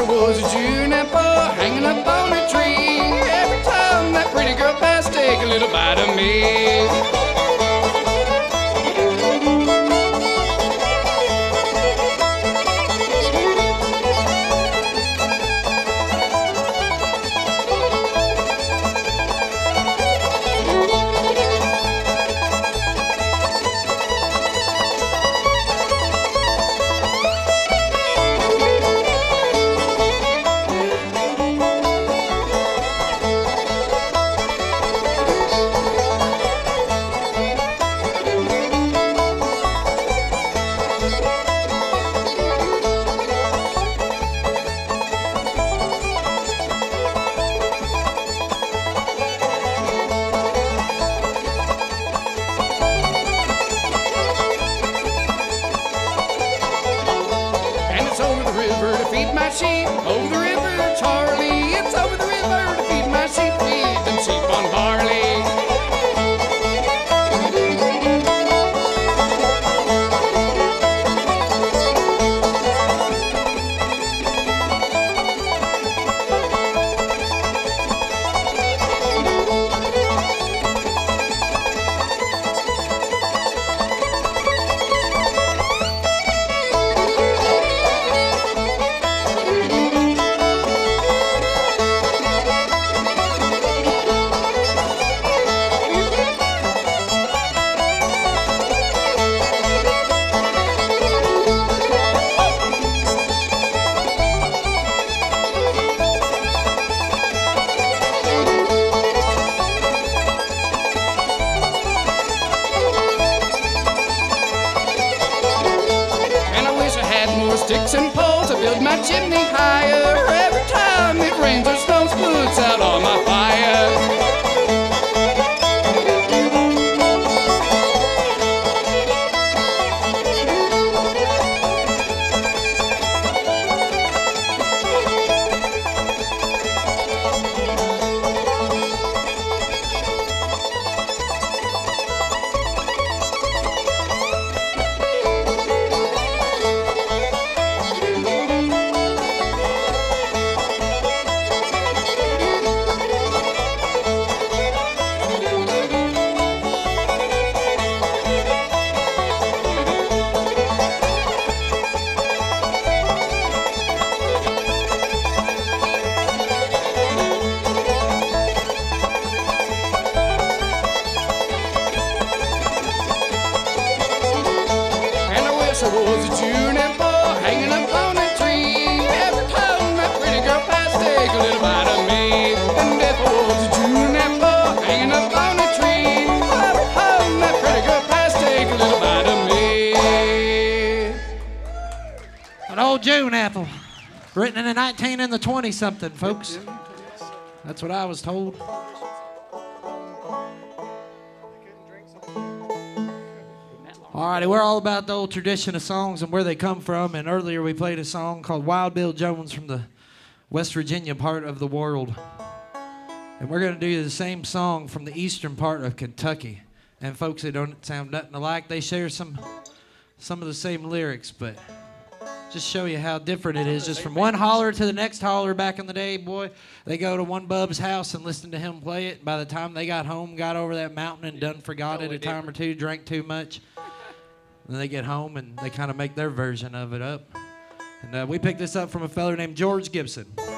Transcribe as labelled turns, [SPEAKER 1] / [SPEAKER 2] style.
[SPEAKER 1] I was a June apple hanging up on a tree. Every time that pretty girl passed, take a little bite of me. To feed my sheep over the river, Charlie. It's over the river to feed my sheep, feed them sheep on barley. Sticks and poles to build my chimney higher. Every time it rains or snows, puts out all my fire. I was a June apple hanging up on a tree. Every time that pretty girl passed, take a little bite of me. And if I was a June apple hanging up on a tree, every time that pretty girl passed, take a little bite of me.
[SPEAKER 2] An old June apple, written in the 19 and the 20 something, folks. That's what I was told. Alrighty, we're all about the old tradition of songs and where they come from. And earlier we played a song called Wild Bill Jones from the West Virginia part of the world. And we're going to do the same song from the eastern part of Kentucky. And folks, they don't sound nothing alike. They share some of the same lyrics, but just show you how different it is. Just from one holler to the next holler back in the day, boy, they go to one bub's house and listen to him play it. By the time they got home, got over that mountain and done forgot it a time or two, drank too much. And they get home and they kind of make their version of it up. And we picked this up from a feller named George Gibson.